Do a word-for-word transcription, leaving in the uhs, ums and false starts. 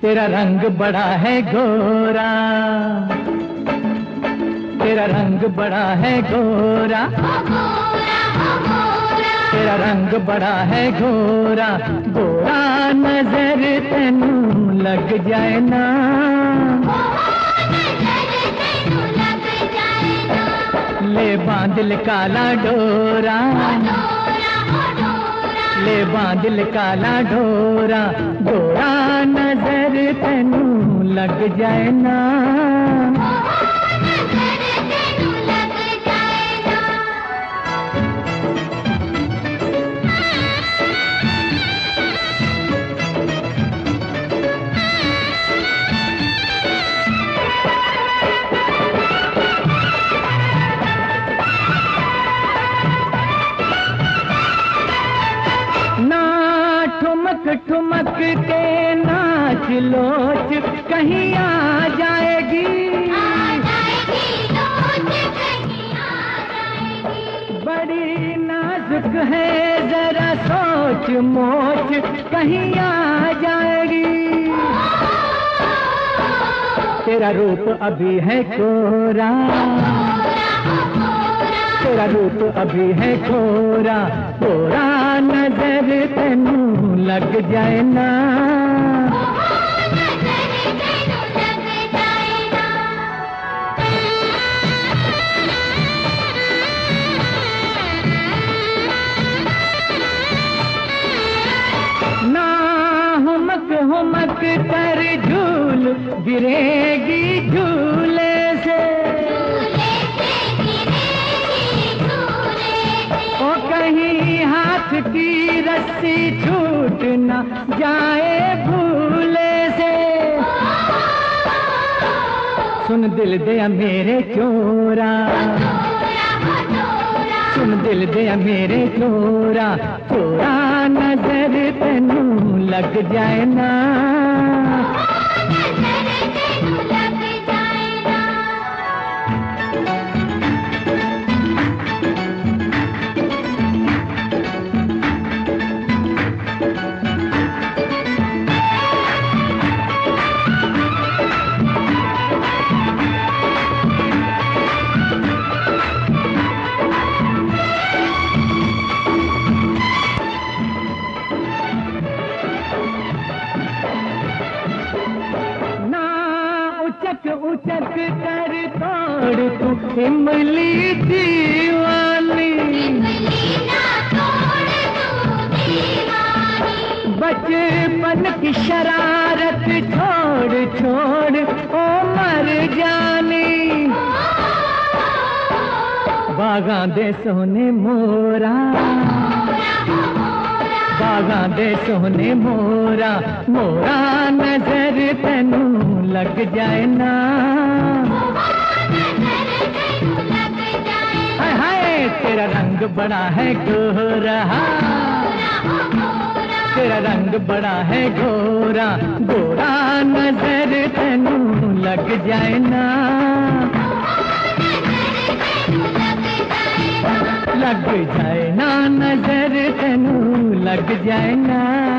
तेरा रंग बड़ा है गोरा, तेरा रंग बड़ा है गोरा, तेरा रंग बड़ा है गोरा, गोरा नजर तेनू लग जाए ना, ले बांधिल काला डोरा, ले बांधिल काला डोरा, गोरा नजर तेनू लग जाए ना, ठुमक ठुमक के नाच लोच कहीं आ जाएगी, आ जाएगी लोच कहीं आ जाएगी, बड़ी नाजुक है जरा सोच मोच कहीं आ जाएगी, तेरा रूप अभी है कोरा, तेरा रूप अभी है कोरा, कोरा नजर तेनू लग जाए ना, ना हुमक हुमक कर झूल गिरेगी झूले से, ओ कहीं हाथ की रस्सी छूट न जाए भूले से, सुन दिल दे मेरे चोरा, सुन दिल दे मेरे चोरा, चोरा नजर तेनू लग जाए ना, उचक कर तोड़ तू इमली दीवानी, बचपन की शरारत छोड़ छोड़ ओ मर जानी, बागां दे सोने मोरा, बागां दे सोने मोरा, मोरा नजर तेनू लग जाए ना, हाय हाय तेरा रंग बड़ा है गोरा, तेरा रंग बड़ा है गोरा, गोरा नजर तेनू लग जाए ना, लग जाए ना नजर तेनू लग जाए ना।